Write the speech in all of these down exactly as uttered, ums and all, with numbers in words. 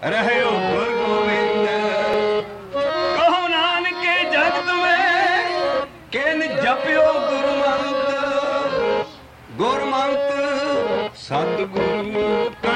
ਰਹਿਓ ਗੁਰ ਗੋਬਿੰਦ। ਕਹੋ ਨਾਨਕੇ ਜਗਤ ਮੈਂ ਕਿਨ ਜਪਿਓ ਗੁਰਮੰਤ। ਗੁਰਮੰਤ ਸਤਿਗੁਰੂ ਕਾ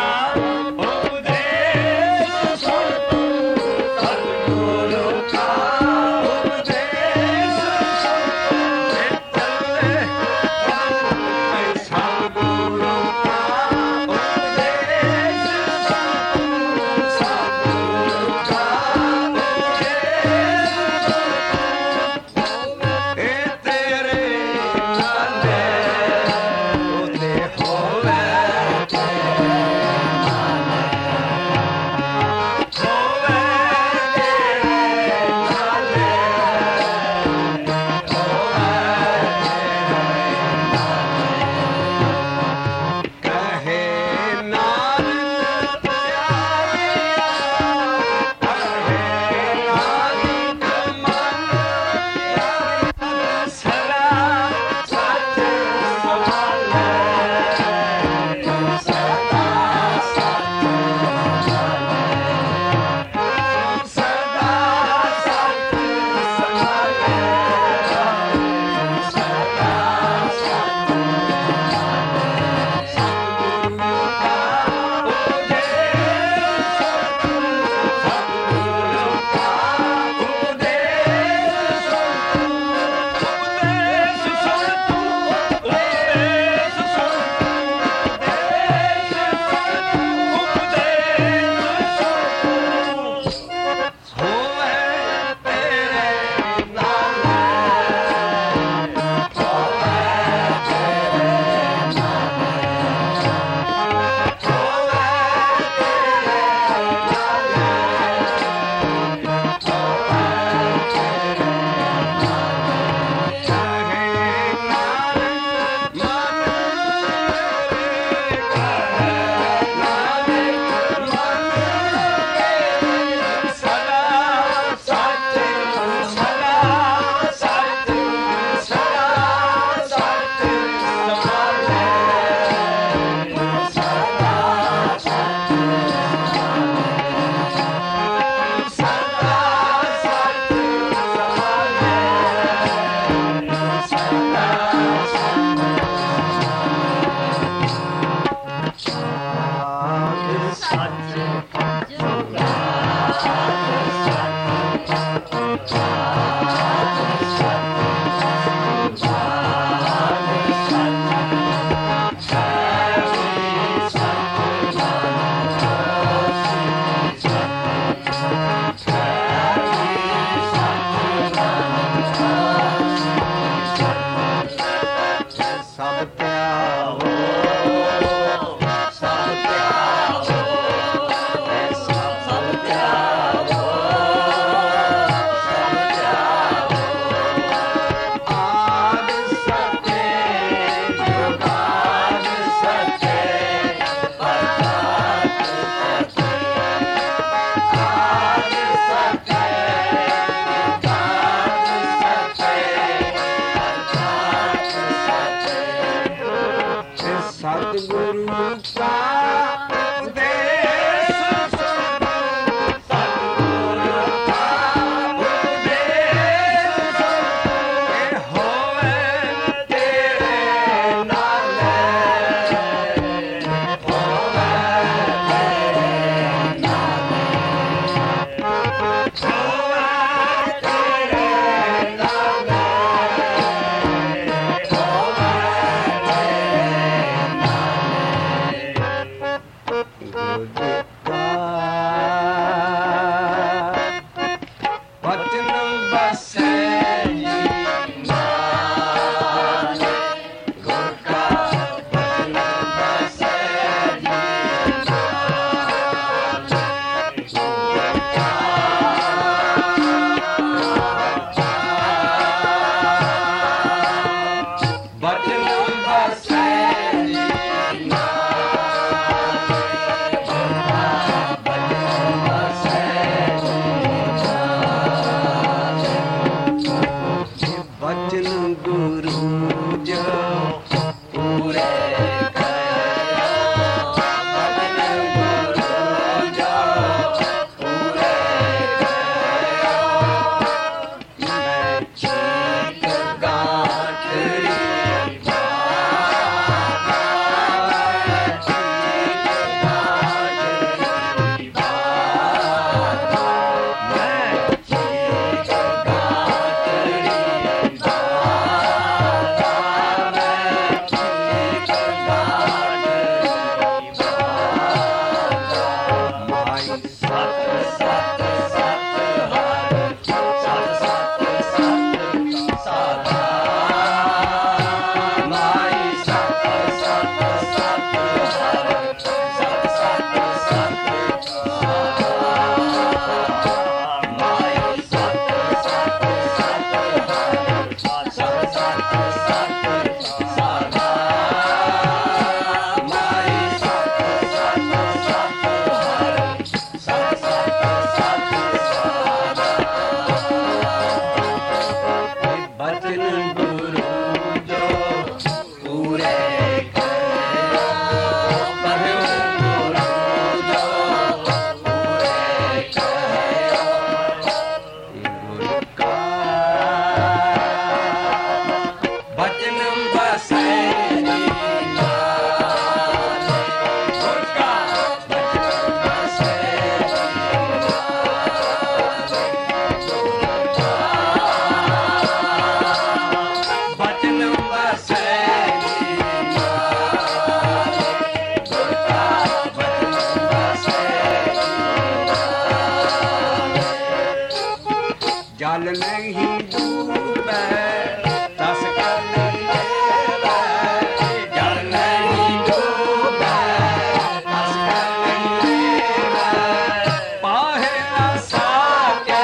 नहीं डूबे तस कल लेवे जल नहीं डूबे तस कल लेवे पाहे न साके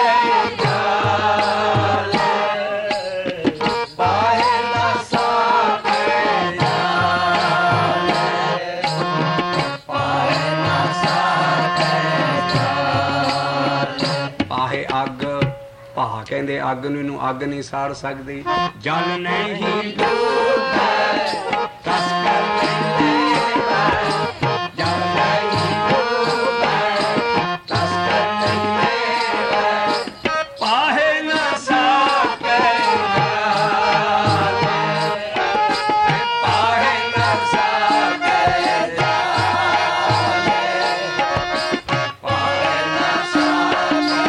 जाल पाहे न साके जाल पाहे न साके जाल पाहे अग ਭਾ ਕਹਿੰਦੇ ਅੱਗ ਨੂੰ ਇਹਨੂੰ ਅੱਗ ਨਹੀਂ ਸਾੜ ਸਕਦੀ ਜਲ ਨਹੀਂ ਡੂਬੇ ਤਸ ਕਰ ਲੈਂਦੇ ਜਲ ਨਹੀਂ ਡੂਬੇ ਤਸ ਕਰ ਲੈਂਦੇ ਪਾਹੇ ਨਾ ਸਾਕੇ ਜਾਲ ਪਾਹੇ ਨਾ ਸਾਕੇ ਜਾਲ ਪਾਹੇ ਨਾ ਸਾਕੇ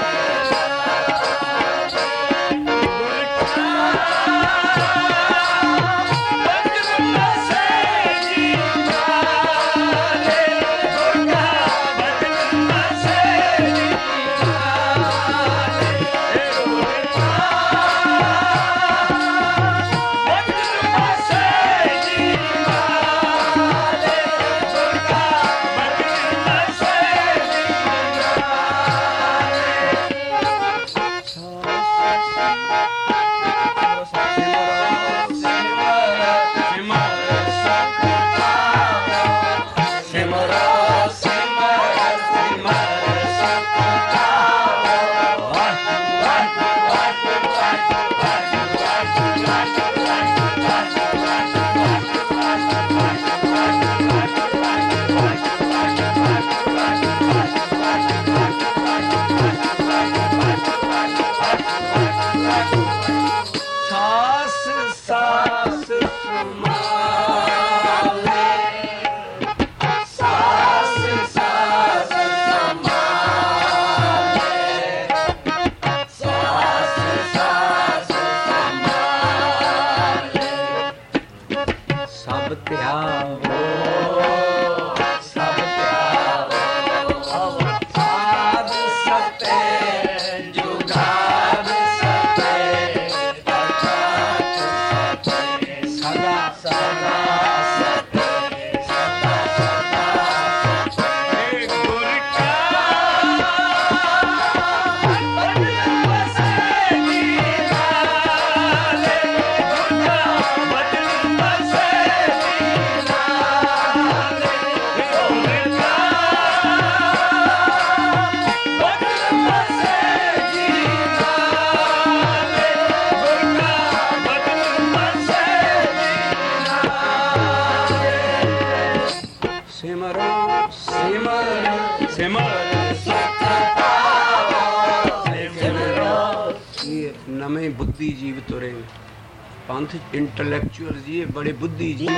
नवे बुद्धिजीव तुरे पंथ इंटलेक्चुअल जी बड़े बुद्धिजीव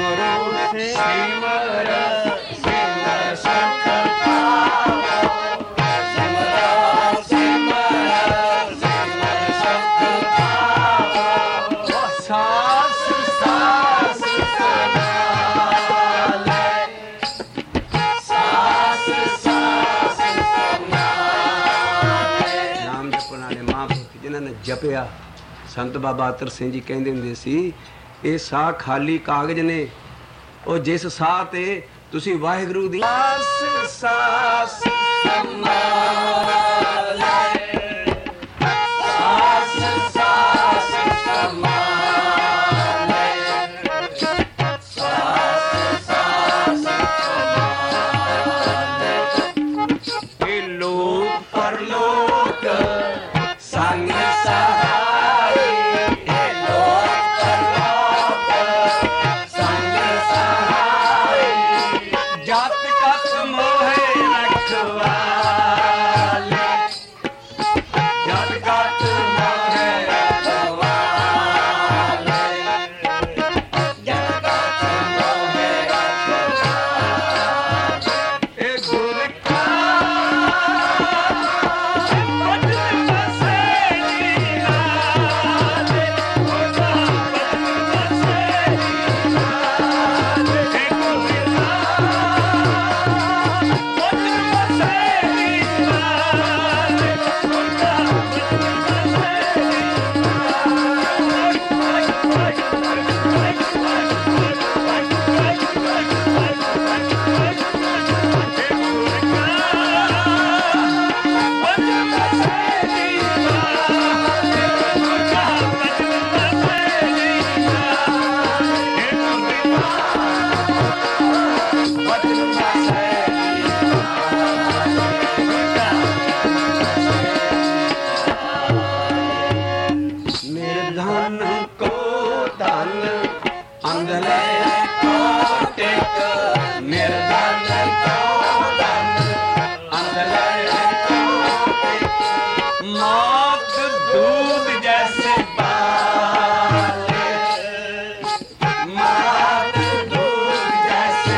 ਜਪਿਆ ਸੰਤ ਬਾਬਾ ਅਤਰ ਸਿੰਘ ਜੀ ਕਹਿੰਦੇ ਹੁੰਦੇ ਸੀ ਇਹ ਸਾਹ ਖਾਲੀ ਕਾਗਜ਼ ਨੇ ਉਹ ਜਿਸ ਸਾਹ ਤੇ ਤੁਸੀਂ ਵਾਹਿਗੁਰੂ ਦੀ ਸਾਸ ਸਾਸ ਸੰਭਾਲੇ ਸਾਸ ਸਾਸ ਸੰਭਾਲੇ ਸਾਸ ਸਾਸ ਸੰਭਾਲੇ ਇਹ ਲੋਕ ਪਰਲੋਕ ਸੰਗ ਸਹਾਈ ਇਹ ਲੋਕ ਪਰਲੋਕ ਸੰਗ ਸਹਾਈ ਜਤ ਕਤ ਮੋਹੇ ਰਖਵਾਲੇ ਅੰਦਲੇ ਕੋਟਿਕ ਨਿਰਧਨ ਕੋ ਧਨ ਅੰਦਲੇ ਕੋਟਿਕ ਮੌਤ ਦੂਧ ਜੈਸੇ ਬਾਲੇ ਮੌਤ ਦੂਧ ਜੈਸੇ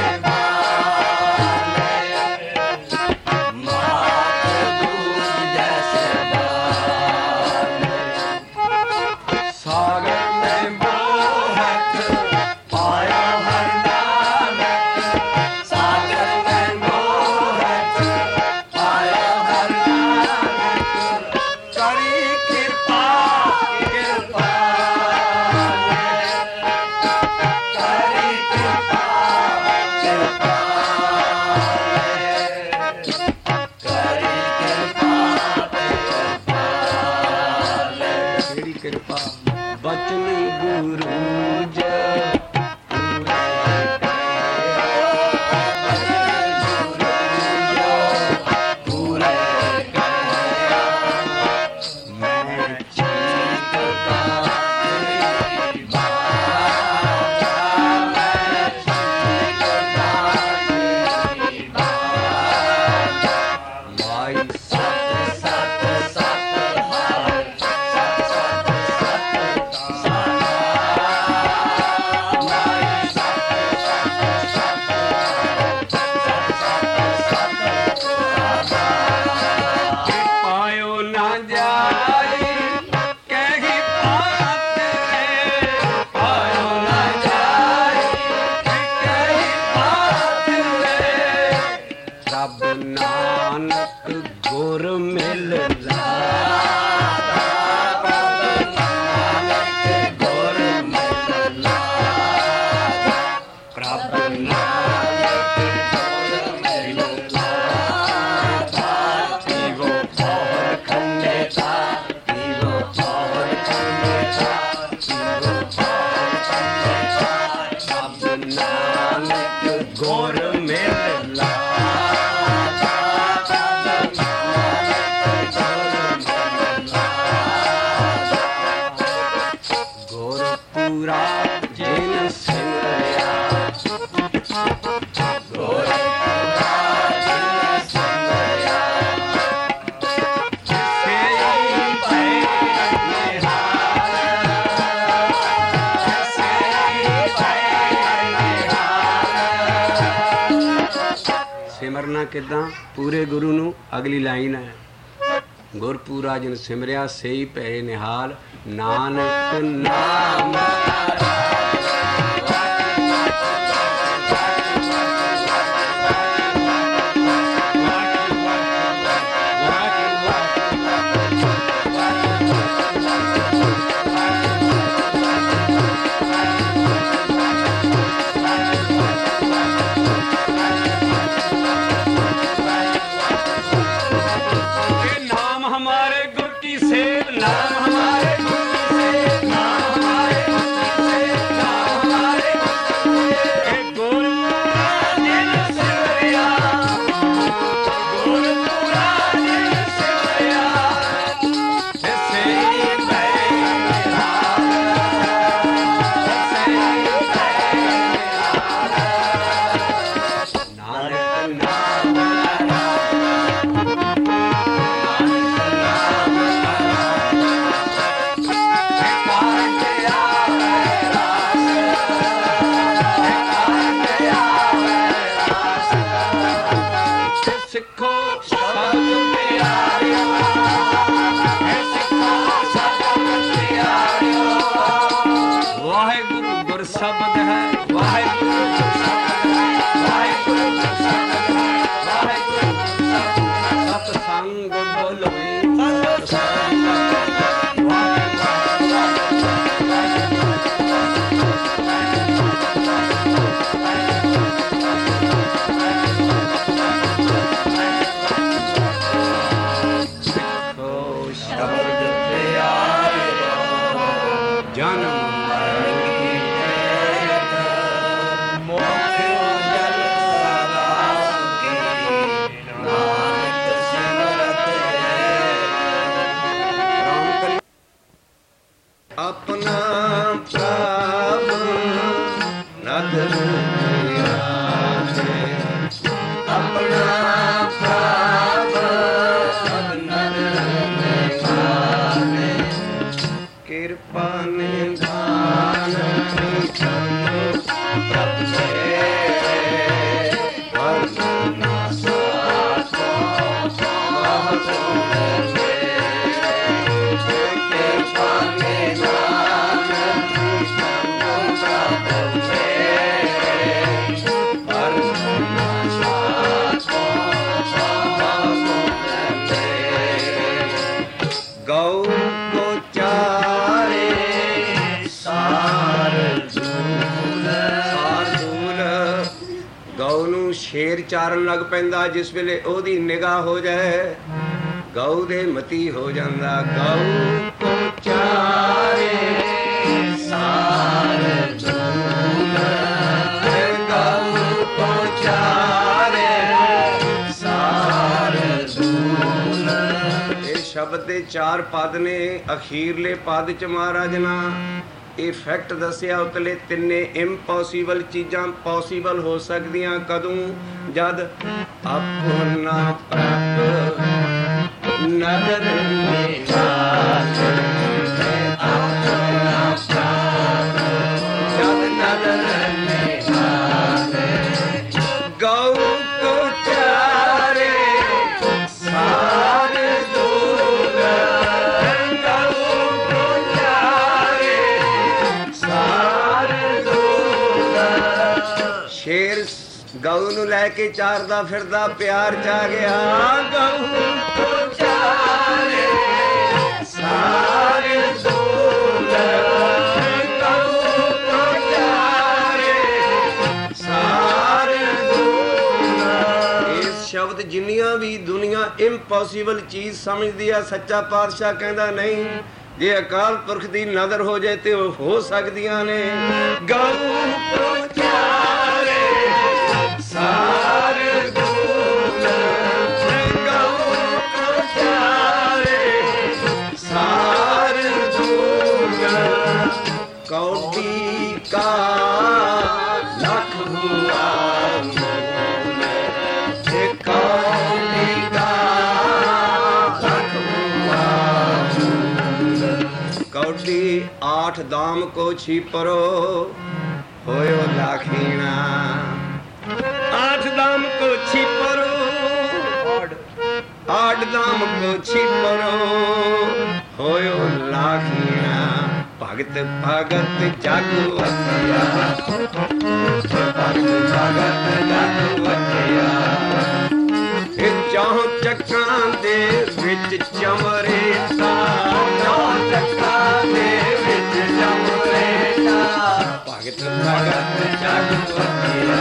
ਬਾਲੇ ਮੌਤ ਦੂਧ ਜੈਸੇ ਬਾਲੇ ਸਾਗਰ में मोहत पाया हर नानक सागर में मोहत पाया हर नानक करी कृपा कृपा करी कृपा कृपा करी कृपा कृपा बचन गुरु ज नानक गुर मिल लादा नानक गुर मिल लादा प्रभु नानक गुर मिल लादा जीवो पवन खंडे था जीवो पवन खंडे था जीवो पवन खंडे था प्रभु नानक गुर मिल लादा पूरा जिन सिमरिया गुर पूरा जिन सिमरिया से भय निहार से भय निहार सिमरना किदां पूरे गुरु नूं अगली लाइन है गुरपूरा जिन सिमरिया सेई भै निहाल नानक नाम शब्द है वाहिगुरु वाहिगुरु सत्संग बोलो सत्संग शब्द प्यारे जन्म नदर अपना प्रभ सब नदर निभावे कृपा निधान प्रभ शेर चारन लग पैंदा जिस वेले ओदी निगाह हो जाए गऊ दे मती हो जांदा गऊ को चारे सार दूल गऊ को चारे सार दूल। ये शब्द दे चार पद ने अखीरले पद च महाराज ना ਇਹ ਫੈਕਟ ਦੱਸਿਆ ਉਤਲੇ ਤਿੰਨੇ ਇੰਪੋਸੀਬਲ ਚੀਜ਼ਾਂ ਪੋਸੀਬਲ ਹੋ ਸਕਦੀਆਂ ਕਦੋਂ ਜਦ ਆਪਣਾ ਪ੍ਰਭ ਨਦਰ ਨਿਹਾਰੇ ਆਪਣਾ ਪ੍ਰਭ ਜਦ ਨਦਰ ਨਿਹਾਰੇ ਗਊ ਕੋ ਚਾਰੇ ਸਾਰ ਦੂਰ शेर गऊ नूं लैके चारदा फिरदा प्यार च आ गया गऊ को चारे सारे दूर गऊ को चारे सारे दूर। इस शब्द जिन्नियां भी दुनिया इंपॉसिबल चीज समझदी है सच्चा पातशाह कहंदा नहीं जे अकाल पुरख दी नजर हो जाए तो हो सकदियां ने गऊ को चारे सार दूर गऊ को चारे सार दूर कौड़ी का लख हुआ कौड़ी का लख हुआ कौड़ी आठ दाम को छिपरो होयो लाखीना आठ दाम को छिपरो आठ दाम को छिपरो होयो लाखीना भगत भगत जागवतिया भगत भगत जागवतिया चौं चक्कां दे विच चमरेटा चौं चक्कां दे विच चमरेटा भगत भगत जागवतिया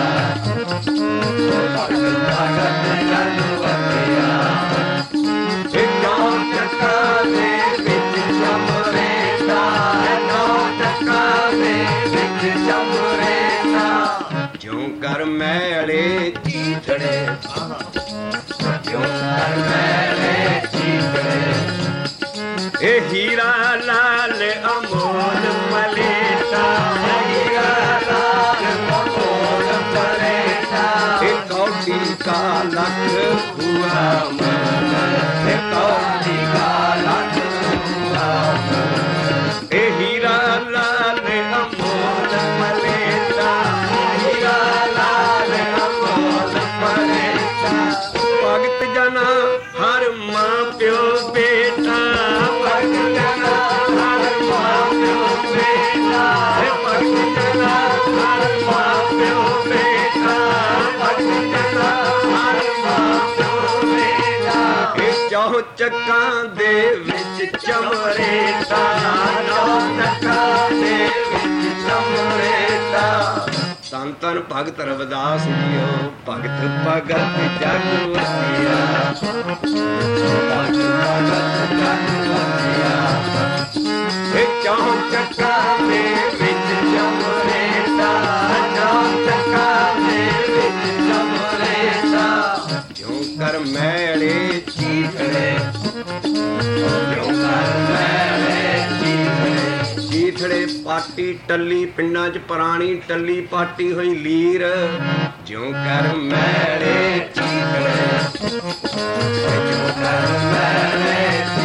भगत भगत जागवतिया चौं चक्कां दे विच चमरेटा चौं चक्कां दे विच चमरेटा ज्यों कर मैले चीथड़े क्यों कर मैले चीथड़े ए हीरा लाल अमोल मलेटा हीरा लाल अमोल मलेटा ए कौड़ी का लख हुआ मन ए कौड़ी का लख हुआ मन ए हीरा लाल अमोल मलेटा हीरा लाल अमोल मलेटा भगत जना हर मां प्यो बेटा भगत जना हर मां प्यो बेटा भगत जना हर मां प्यो बेटा भगत जना हर मां प्यो बेटा चौं चक्कां दे विच चमरेटा चौं चक्कां दे विच चमरेटा। धन धन भगत रविदास जियो भगत भगत जागवतिया भगत भगत जागवतिया चौं चक्कां दे विच चमरेटा चौं चक्कां दे विच चमरेटा ज्यों कर मैले चीथड़े ज्यों कर मैले चीथड़े चीथड़े पाटी टली पिंडां च पुरानी टली पाटी हुई लीर ज्यों कर मैले चीतड़े ज्यों कर मैले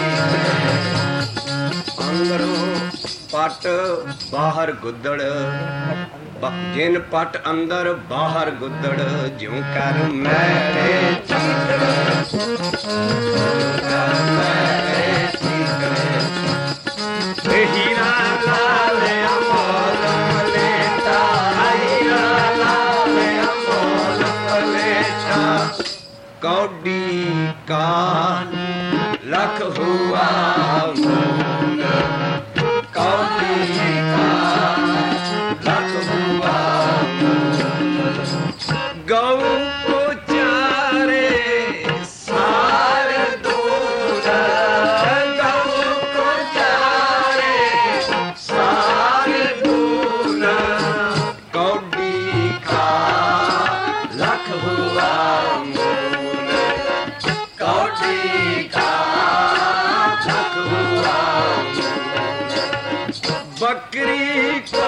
अंदरों पट बाहर गुद्दड़ जिन पट अंदर बाहर गुद्दड़ ज्यों कर मैले चीतड़े ज्यों कर मैले चीतड़े हीरा लाल अमोल मलेटा हीरा लाल अमोल मलेटा कौडी का लख हुआ मूल कौडी का लख हुआ मूल गौ को चारे सार दूर गौ को चारे सार दूर कौडी का लख हुआ मूल कौडी का लख हुआ बकरी को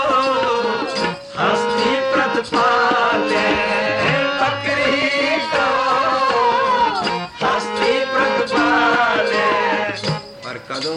हस्ती प्रतिपाले बकरी को हस्ती प्रतिपाले पर कदों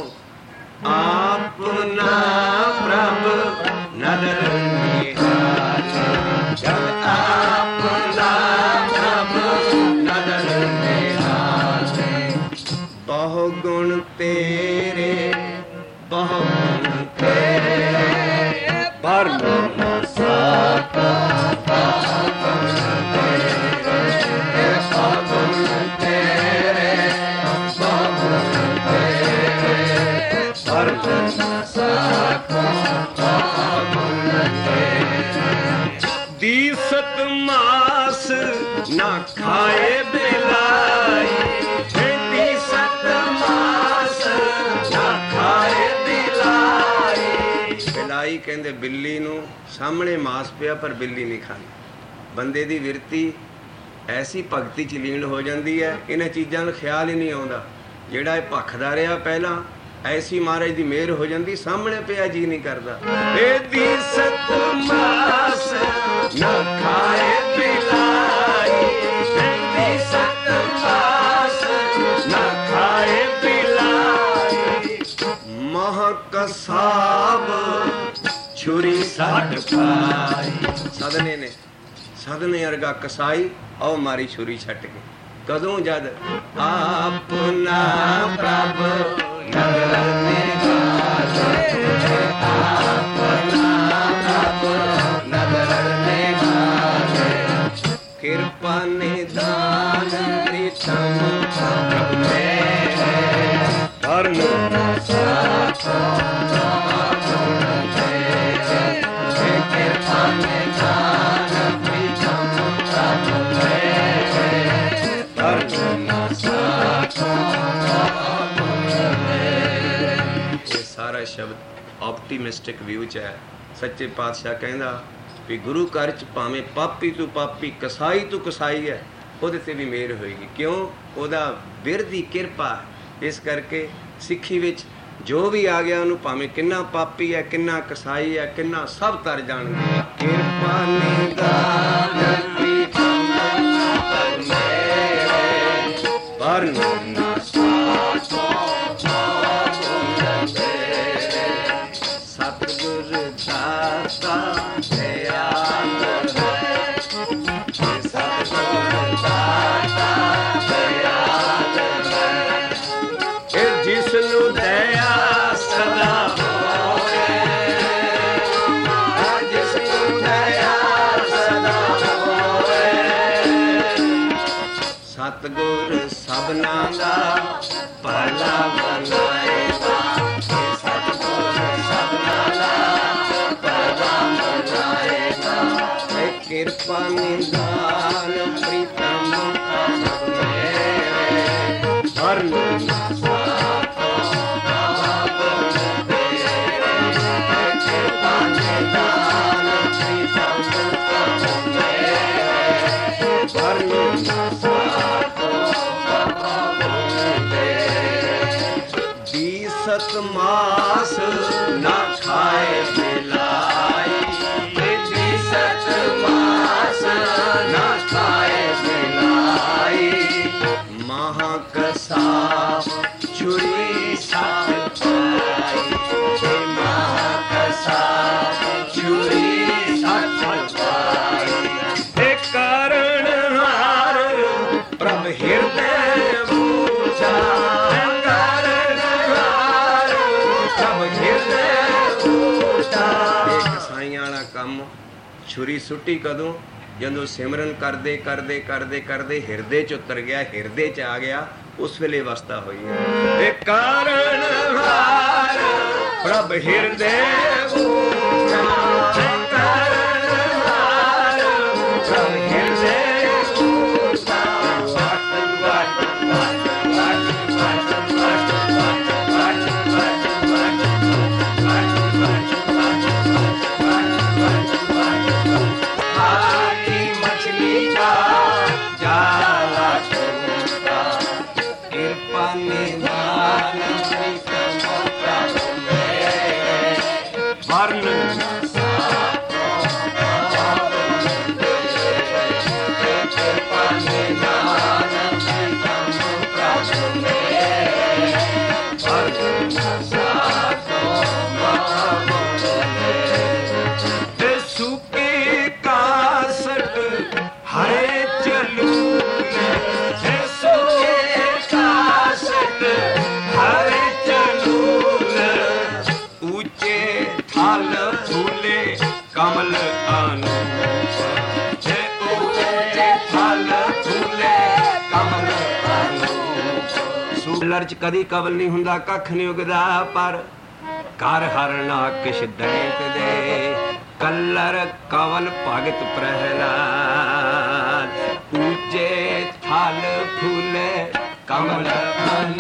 अपना प्रभु नदर निहाले जब अपना प्रभु नदर निहाले बहु गुण तेरे बहु गुण तेरे पर न सका बहु गुण तेरे बहु गुण तेरे बहु गुण तेरे पर न सका बहु गुण तेरे दीसत मास ना खाए बिलाई दीसत मास ना खाए बिलाई कहते बिल्ली नूं सामने मास पिया पर बिल्ली नहीं खाती बंदे दी विरती ऐसी भगती च लीन हो जाती है इन्हां चीज़ां दा ख्याल ही नहीं आउंदा जिहड़ा इह भखदा रहा पहला ऐसी महाराज दी मेहर हो जाती सामने पिया जी नहीं करता दीसत मास ना खाए बिलाई दीसत मास ना खाए बिलाई महकसाब छुरी सट पाई सदने ने सदने अरगा कसाई औ मारी छुरी छट के कदों जद अपना प्रभु नदर निहाले अपना प्रभु नदर निहाले कृपा निदान प्रीतम प्रभु मेरे धर्म साखो सारा शब्द ऑप्टीमिस्टिक व्यू च है सच्चे पातशाह कहंदा भी गुरु घर च भावें पापी तू पापी कसाई तू कसाई है ਉਹਦੇ ਤੇ भी मेहर होएगी क्यों ਉਹਦਾ बिरध दी किरपा इस करके सिੱਖੀ ਵਿੱਚ जो भी आ गया ਉਹਨੂੰ ਭਾਵੇਂ ਕਿੰਨਾ ਪਾਪੀ ਹੈ ਕਿੰਨਾ ਕਸਾਈ ਹੈ ਕਿੰਨਾ ਸਭ ਤਰ ਜਾਣਗੇ ਕਿਰਪਾ ਨਿਦਾਨ ਪ੍ਰੀਤਮ ਮੇਰੇ ਵਰਨ ਸਾਚੋ ਸਤਿਗੁਰ ਦਾਤਾ ਦਇਆਲ ਹੈ ਸਤਿਗੁਰ ਦਾਤਾ ਦਇਆਲ ਹੈ ਇਹ ਜਿਸ ਨੂੰ ਦਇਆ ਸਦਾ ਹੋਏ ਜਿਸ ਨੂੰ ਦਇਆ ਸਦਾ ਹੋਏ ਸਤਿਗੁਰ ਸਭਨਾ ਦਾ ਭਲਾ ਬਣਾਏਗਾ ਸਤਿਗੁਰ ਸਭਨਾ ਦਾ ਭਲਾ ਬਣਾਏਗਾ ਕਿਰਪਾ ਨਿਦਾਨ ਪ੍ਰੀਤਮ ਮੇਰੇ ਵਰਨ ਸਾਖੋ ਕਿਰਪਾ ਨਿਦਾਨ ਪ੍ਰੀਤਮ ਮੇਰੇ ਵਰਨ ਸਾਖੋ बीसत मास ना खाए बिलाई ਛੁਰੀ ਸੁੱਟੀ ਕਦੋਂ? ਜਦੋਂ ਸਿਮਰਨ ਕਰਦੇ ਕਰਦੇ ਕਰਦੇ ਕਰਦੇ ਹਿਰਦੇ ਚ ਉਤਰ ਗਿਆ, ਹਿਰਦੇ ਚ ਆ ਗਿਆ, ਉਸ ਵੇਲੇ ਅਵਸਥਾ ਹੋਈ ਹੈ। ਇਹ ਕਾਰਨ ਹਾਰ ਪ੍ਰਭ ਹਿਰਦੇ ਚ ਕਦੀ ਕਵਲ ਨਹੀਂ ਹੁੰਦਾ, ਕੱਖ ਨਹੀਂ ਉਗਦਾ, ਪਰ ਕਰ ਹਰਨਾ ਕਿਛ ਦੈਂਤ ਦੇ ਕਲਰ ਕਵਲ ਭਗਤ ਪ੍ਰਹਿਲਾਦ ਉੱਚੇ ਥਲ ਫੁੱਲੇ ਕਮਲ ਫਲ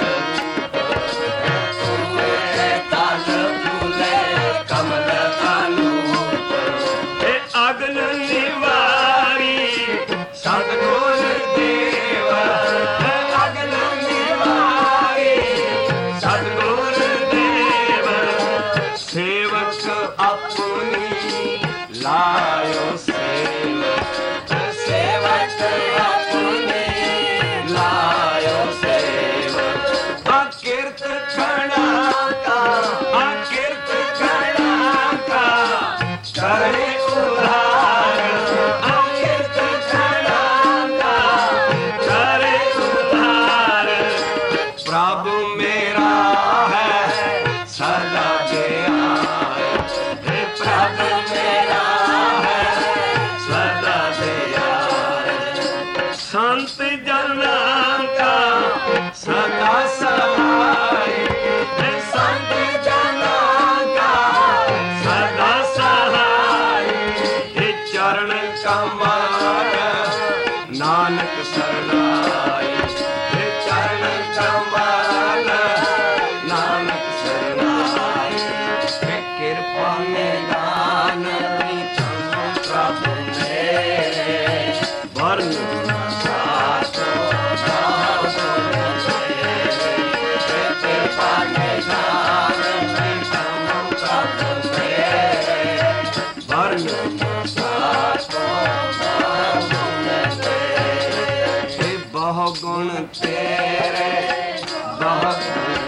ਗੁਣ ਤੇਰੇ ਬਹੁਤ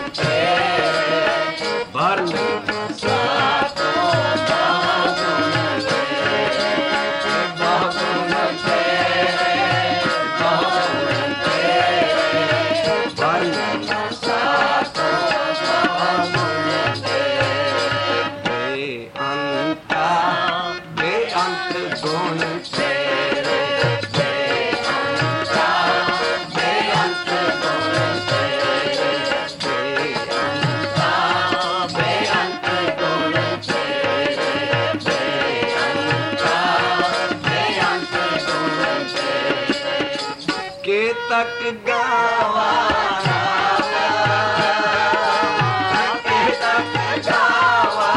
ਤੇਰੇ ਵਰਨ ਸਾਤੋ ਬਹੁਤ ਤੇਰੇ ਬਹੁਤ ਤੇਰੇ ਬਹੁਤ ਤੇਰੇ ਵਰਨ ਸਾਤੋ ਬਹੁਤ ਤੇਰੇ ਬੇਅੰਤਾ ਬੇਅੰਤ ਗੁਣ ਤੱਕ ਗਾਵਾ ਕੇ ਤੱਕ ਗਾਵਾ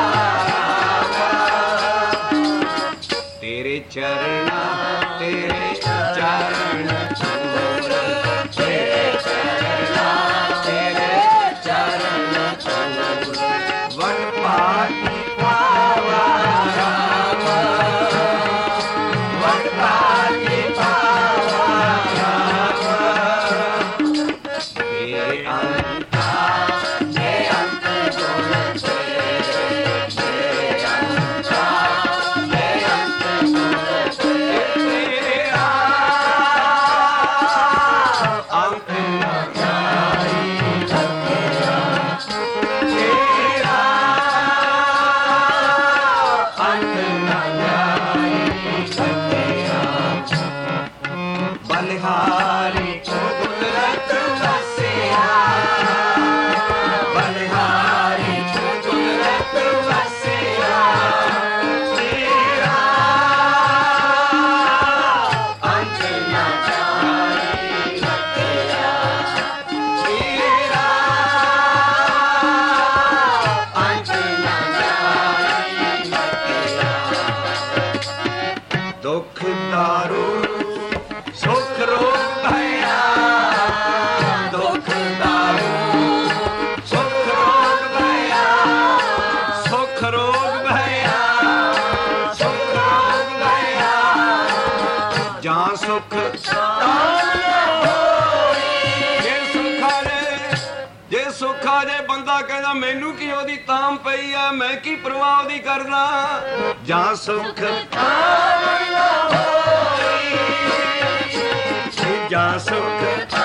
ਤੇਰੇ ਚਰਨਾਂ ਤੇਰੇ ਚਰਨ ਛੂਰ ਤੇਰੇ ਚਰਨਾਂ ਤੇਰੇ ਚਰਨ ਛੂਰ ਵਨ ਪਾਤੀ ਪਾਵਾ ਰਾਮ ਵਨ ਪਾਤੀ ਪਾਵਾ बलिहारी कुदरत वसिया बलिहारी कुदरत वसिया तेरा अंत न जाए तेरा तेरा अंत न जाए तेरा दुख दारू सुख रोग भया दुख दारू सुख रोग भया सुख रोग भया सुख रोग भया जहाँ सुख जे सुखा जे जे सुखा जे बंदा कहना मैनू की ओदी ताम पई है मैं की परवाह ओदी करना जहाँ सुख जा सुख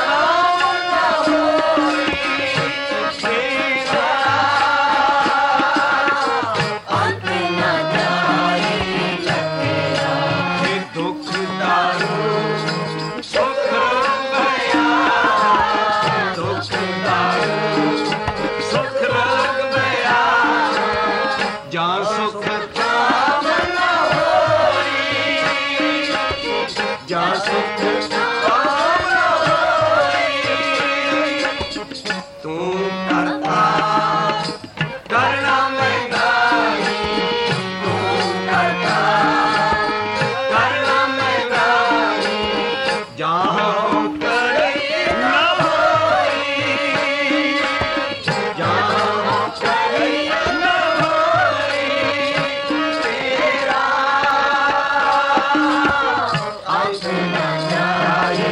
तेरा अंत न जाए तेरा दुख दारू सुख रोग भया दुख दारू सुख रोग भया जा सुख जा सुख तू करता करना महंगा तू करता करना महंगा जहाँ करे न होई जहाँ करे न होई तेरा अंत न जाए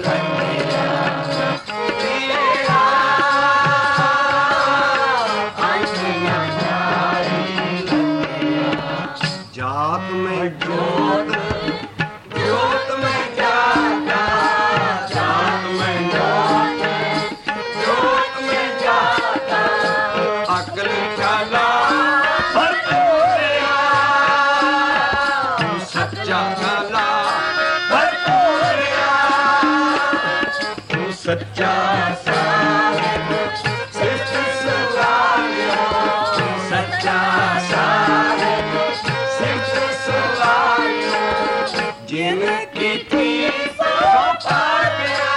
जात में जोत जोत में जाता जात में जोत जोत में जाता अकल चला भरपूरिया तू सच्चा चला भरपूरिया तू सच्चा साहिब सिर्फ सुवालिया सच्चा साहिब जिनकी थी सो पार गया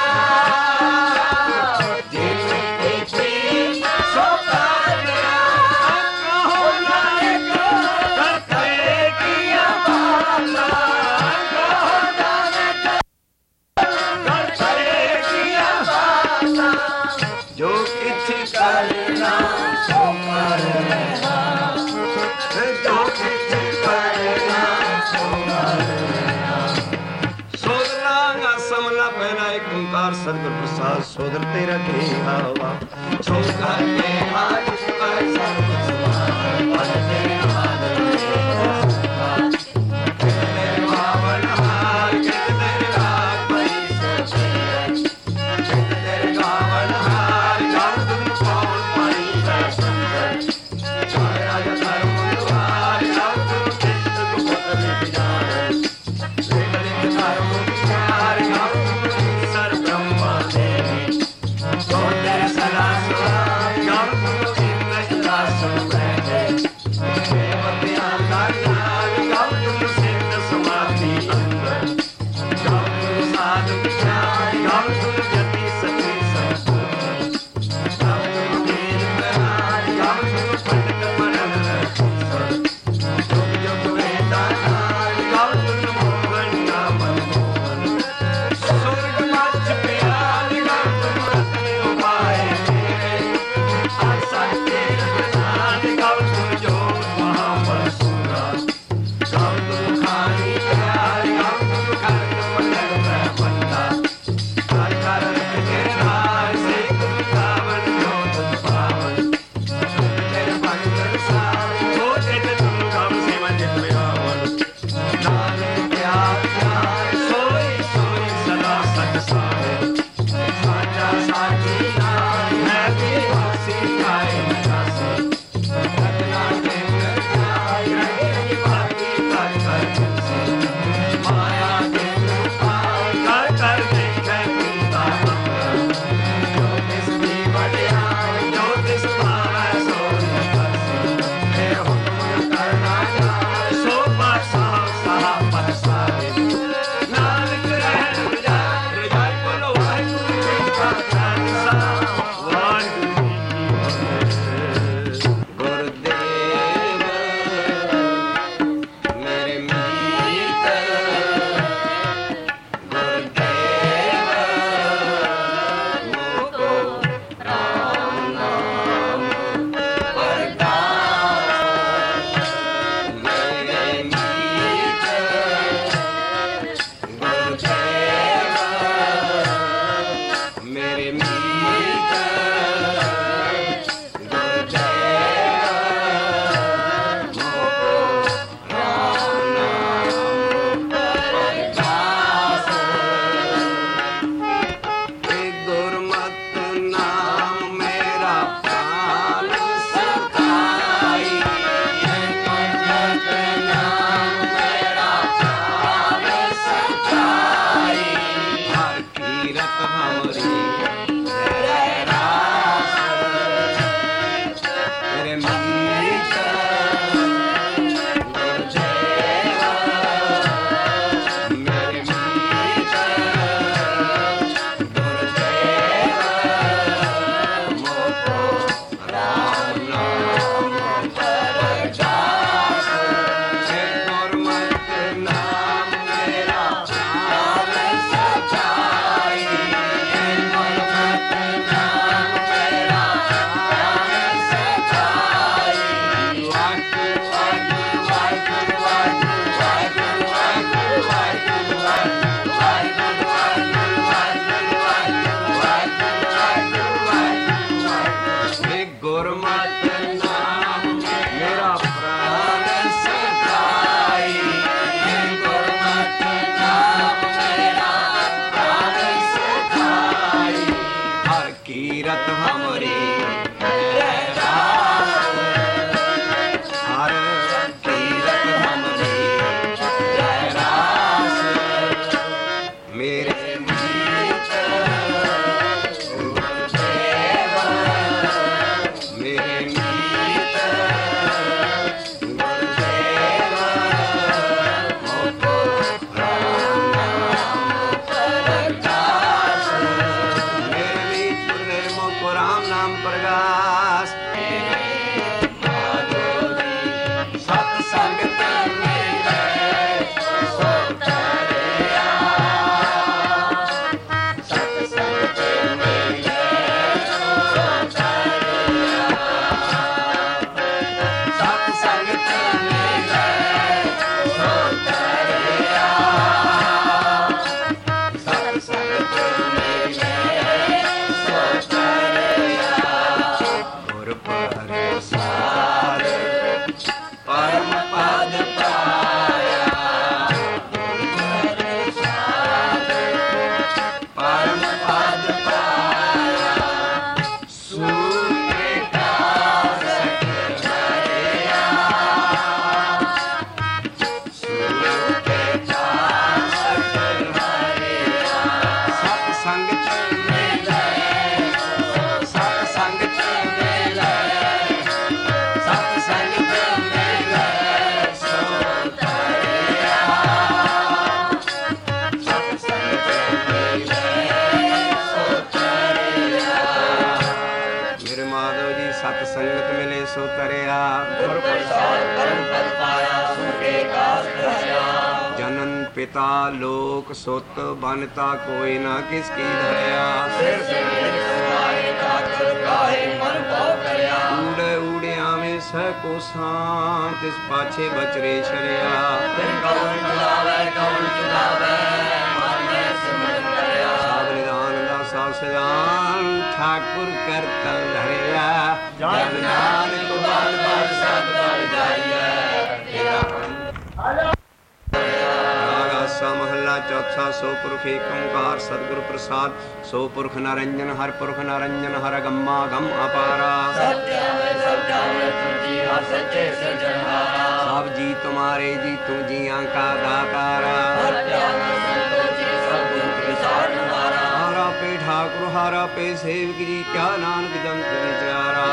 जिनकी थी सो पार गया कहो नायक करते किया वाला कहो नायक करते किया वाला जो कुछ करना सो करना जो कुछ करना सो करना समला पहला एक ओंकार सदगुरु प्रसाद सोदर तेरा के हवा सोदर के हाथ पर सर्व सुभान बंदे आदर तेरे बावन हार के तेरे राग पई से तेरे गावन हार जान तुम कौन पाई सुंदर चाहे राजा धर्म द्वार जान तुम चित्त को पकड़ जान लेकिन धर्म तेरे सदा सुहा जान तुम चित्त सदा सुहा ਸੰਗ ਚ ਮਿਲੇ ਸਤ ਸੰਗ ਚ ਮਿਲੇ ਸਤ ਸੰਗ ਚ ਮਿਲੇ ਸੋ ਤਰਿਆ ਸਤ ਸੰਗ ਚ ਮਿਲੇ ਸੋ ਤਰਿਆ। ਮੇਰੇ ਮਾਧਵ ਜੀ ਸਤ ਸੰਗਤ ਮਿਲੇ ਸੋ ਤਰਿਆ ਗੁਰ ਪ੍ਰਸਾਦ ਕਰਮ ਪਦ ਪਾਇਆ ਸੁਖੇ ਕਾਸ ਧਰਿਆ। ਜਨਨ ਪਿਤਾ ਲੋਕ ਸੁਤ ਬਨਤਾ ਕੋਈ ਨਾ ਕਿਸ ਕੀ ਧਰਿਆ ਸਿਰ ਸਿਰ ਸਵਾਏ ਕਾਤਰ ਕਾਹੇ ਮਨ ਭਾਉ ਕਰਿਆ। ਊੜੇ ਊੜੇ ਆਵੇਂ ਸਹਿ ਕੋ ਸਾਂ ਤਿਸ ਪਾਛੇ ਬਚਰੇ ਛਰਿਆ ਤਿਨ ਕੌਣ ਚੁਲਾਵੇ ਕੌਣ ਚੁਲਾਵੇ ਮਨ ਮੈਂ ਸਿਮਰਨ ਕਰਿਆ। ਸਭ ਨਿਦਾਨ ਦਾ ਸਭ ਸਜਾਨ ਠਾਕੁਰ ਕਰਤਨ ਧਰਿਆ ਜਨ ਨਾਨਕ ਬਲ ਬਲ ਸਤ ਬਲ ਜਾਈਐ ਤੇਰਾ ਆਸਾ ਮਹੱਲਾ ਚੌਥਾ। ਸੋ ਪੁਰਖ ਏਕ ਓੰਕਾਰ ਸਤਿਗੁਰ ਪ੍ਰਸਾਦ ਸੋ ਪੁਰਖ ਨਿਰੰਜਨ ਹਰ ਪੁਰਖ ਨਿਰੰਜਨ ਹਰ ਗੰਮਾ ਗਮ ਅਪਾਰਾ ਸਤਿ ਸਭ ਜਾਣੈ ਤੁਝੀ ਹਰ ਸੱਚੇ ਸਿਰਜਣਹਾਰਾ। ਸਭ ਜੀ ਤੁਮਾਰੇ ਜੀ ਤੂੰ ਜੀਆਂ ਕਾ ਦਾਤਾਰਾ ਪੇ ਠਾकुर ਹਾਰਾ ਪੇ ਸੇਵਕ ਜੀ ਕਿਆ ਨਾਨਕ ਜੰਤ ਵਿਚਾਰਾ।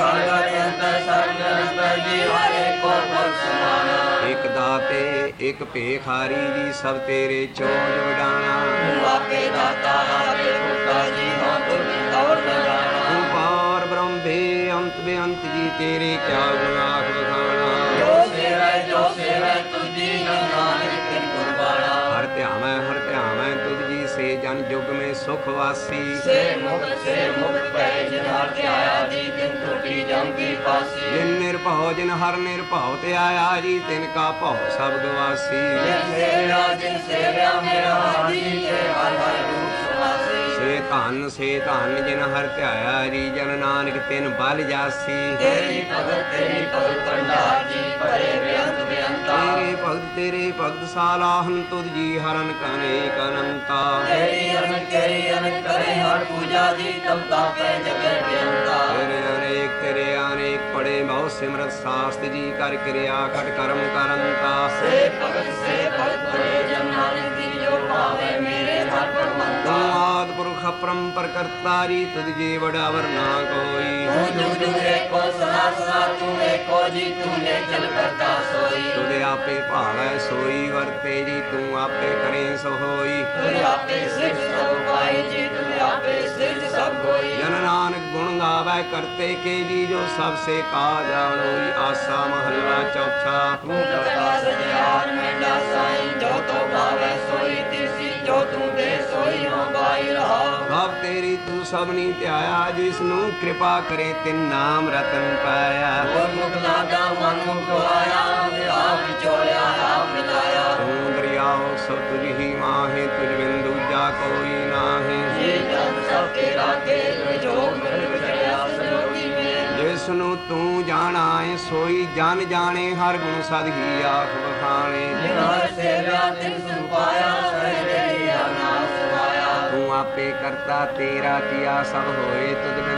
ਇਕ ਦਾਤੇ ਇਕ ਭੇਖਾਰੀ ਜੀ ਸਭ ਤੇਰੇ ਚੋਜ ਵਡਾਣਾ। ਆਪੇ ਦਾਤਾ ਆਪੇ ਭੁਗਤਾ ਜੀ ਹਾਂ ਤੁਮ ਔਰ ਨ ਜਾਣਾ। ਤੂੰ ਪਾਰ ਬ੍ਰਹਮ ਬੇ ਅੰਤ ਬੇਅੰਤ ਜੀ ਤੇਰੇ ਕਿਆ ਗੁਣ ਆਖ ਬਖਾਣਾ। ਜੋ ਸੇਵੈ ਜੋ ਸੇਵੈ ਤੁਝੀ ਨਾਨਕ ਤਿਨ ਕੁਰਬਾਨਾ। ਹਰ ਧਿਆਵੈ ਹਰ ਧਿਆਵੈ ਤੁਝ ਜੀ ਸੇ ਜਨ ਜੁਗ ਮੇ ਸੁਖ ਵਾਸੀ। ਸੇ ਮੁਕਤ ਸੇ ਮੁਕਤ ਪੈ ਜਿਨ ਹਰ ਧਿਆਇਆ ਜੀ ਤਿਨ ਟੁਟੀ ਜਮ ਕੀ ਪਾਸੀ। ਜਿਨ ਨਿਰਭਉ ਜਿਨ ਹਰ ਨਿਰਭਉ ਤੇ ਆਇਆ ਜੀ ਤਿਨ ਕਾ ਭਉ ਸਭ ਗਵਾਸੀ। ਜਿਨ ਸੇਵਿਆ ਜਿਨ ਸੇਵਿਆ ਮੇਰਾ ਜੀ ਤੇ ਹਰ ਹਰ ਰੂਪ ਸਮਾਸੀ। ਸੇ ਧਨ ਸੇ ਧਨ ਜਿਨ ਹਰ ਧਿਆਇਆ ਜੀ ਜਨ ਨਾਨਕ ਤਿਨ ਬਲ ਜਾਸੀ। ਤੇਰੀ ਭਗਤ ਤੇਰੀ ਭਗਤ ਭੰਡਾਰ ਜੀ ਭਰੇ ਬੇਅੰਤ ਬੇਅੰਤਾ। ਤੇਰੇ ਭਗਤ ਤੇਰੇ ਭਗਤ ਸਾਲਾਹਨ ਤੁਧ ਜੀ ਹਰਨ ਕਨੇਕ ਅਨੰਤਾ। ਤੇਰੀ ਅਨੰਤ ਤੇਰੀ ਅਨੰਤ ਕਰੇ ਹਰ ਪੂਜਾ ਜੀ ਤਮ ਤਾਪੈ ਜਗੈ ਬੇਅੰਤਾ। ਤੇਰੇ ਅਨੇਕ ਤੇਰੇ ਅਨੇਕ ਪੜੇ ਬਹੁ ਸਿਮਰਤ ਸਾਸਤ ਜੀ ਕਰ ਕਿਰਿਆ ਖਟ ਕਰਮ ਕਰੰਤਾ। ਸੇ ਭਗਤ ਸੇ ਭਗਤ ਭਰੇ ਜਨ ਨਾਨਕ ਜੀ ਜੋ ਭਾਵੈ ਮੇਰੇ ਹਰ ਪਰਮੰਤਾ। ਆਦਿ ਪੁਰਖ ਅਪਰੰਪਰ ਕਰਤਾ ਜੀ ਤੁਧ ਜੀ ਵਡਾਵਰ ਨਾ ਕੋਈ। ਤੂੰ ਜੁਗ ਜੁਗ ਏਕੋ ਸਦਾ ਸਦਾ ਤੂੰ ਏਕੋ ਜੀ ਤੂੰ ਨੇ ਚਲ ਕਰਤਾ ਸੋਈ। ਤੁਧ ਆਪੇ ਭਾਵੈ ਸੋਈ ਵਰਤੇ ਜੀ ਤੂੰ ਆਪੇ ਕਰੇ ਸੋ ਹੋਈ। ਤੁਧ ਆਪੇ ਸਿਰਜ ਸਭ ਪਾਈ ਜੀ ਤੁਧ ਆਪੇ ਸਿਰਜ ਸਭ ਕੋਈ। ਜਨ ਨਾਨਕ ਗੁਣ ਗਾਵੈ ਕਰਤੇ ਕੇ ਜੀ ਜੋ ਸਭ ਸੇ ਕਾ ਜਾਣੋਈ। ਆਸਾ ਮਹੱਲਾ ਚੌਥਾ। ਤੂੰ ਕਰਤਾ ਸਜਿਆਰ ਮੈਂਡਾ ਸਾਈਂ ਜੋ ਤੋ ਭਾਵੈ ਸੋਈ ਤਿਸੀ ਜੋ ਤੂੰ ਦੇ ਸੋਈ ਹੋ ਬਾਈ ਰਹਾ। ਸਭ ਤੇਰੀ ਤੂੰ ਸਭਨੀ ਧਿਆਇਆ ਜਿਸ ਨੂੰ ਕਿਰਪਾ ਕਰੇ ਤਿਨ ਨਾਮ ਰਤਨ ਪਾਇਆ। ਹੋਰ ਮੁਖ ਲਾਗਾ ਮਨ ਮੁਖ ਆਇਆ ਆਪ ਵਿਚੋਲਿਆ ਆਪ ਮਿਲਾਇਆ। ਤੂੰ ਦਰਿਆਓ ਸਭ ਤੁਝ ਹੀ ਮਾਹੇ ਤੁਝ ਬਿਨ ਦੂਜਾ ਕੋਈ ਨਾਹੀ। ਜੀ ਜਨ ਸਭ ਤੇਰਾ ਖੇਲ ਜੋ ਮਿਲ ਵਿਚਰਿਆ ਸੰਜੋਗੀ ਮੇਲ। ਜਿਸ ਨੂੰ ਤੂੰ ਜਾਣਾ ਏ ਸੋਈ ਜਨ ਜਾਣੇ ਹਰ ਗੁਣ ਸਦ ਹੀ ਆਖ ਬਖਾਣੇ। ਜਿਨ ਹਰ ਸੇਵਿਆ ਤਿਨ ਸੁ ਪਾਇਆ ਸਹਿ ਰਹੀ ਨਾਮ ਸਮਾਇਆ। ਤੂੰ ਆਪੇ ਕਰਤਾ ਤੇਰਾ ਕੀਆ ਸਭ ਹੋਏ ਤੁਧ ਬਿਨ